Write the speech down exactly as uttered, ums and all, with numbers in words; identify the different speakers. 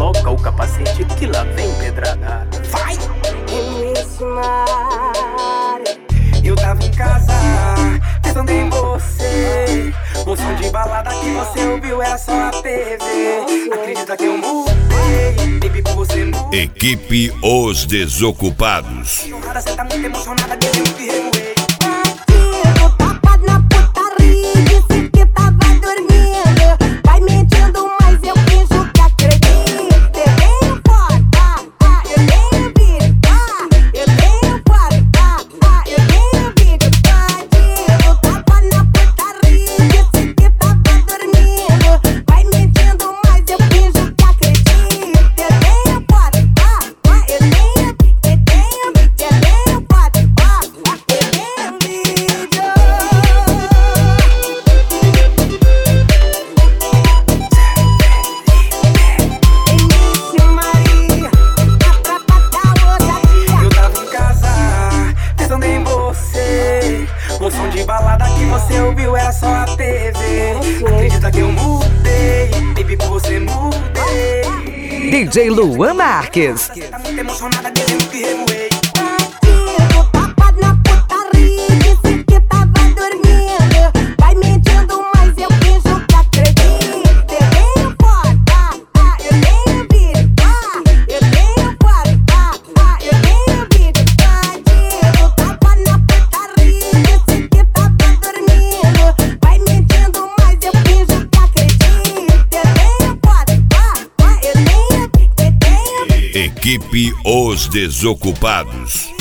Speaker 1: coloca o capacete que lá vem pedrada. Vai!
Speaker 2: Eu tava em casa, pensando em você. Um som de balada que você ouviu era só a T V. Acredita que eu mudei, baby, por você mudei.
Speaker 3: Equipe Os Desocupados.
Speaker 2: Você tá muito emocionada, dizendo que revoei. O som de balada que você ouviu era só a T V. Acredita que eu mudei, baby, por você mudei.
Speaker 4: D J Luan Marques.
Speaker 2: Você tá muito emocionada, dizendo que revoei.
Speaker 3: Equipe Os Desocupados.